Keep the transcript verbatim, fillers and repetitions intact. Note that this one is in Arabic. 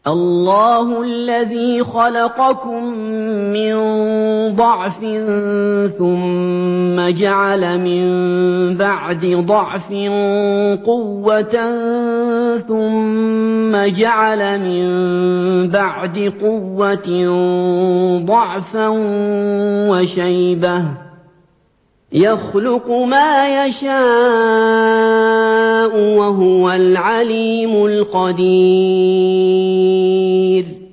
اللَّهُ الَّذِي خَلَقَكُم مِّن ضَعْفٍ ثُمَّ جَعَلَ مِن بَعْدِ ضَعْفٍ قُوَّةً ثُمَّ جَعَلَ مِن بَعْدِ قُوَّةٍ ضَعْفًا وَشَيْبَةً ۚ يَخْلُقُ مَا يَشَاءُ ۖ وَهُوَ الْعَلِيمُ الْقَدِيرُ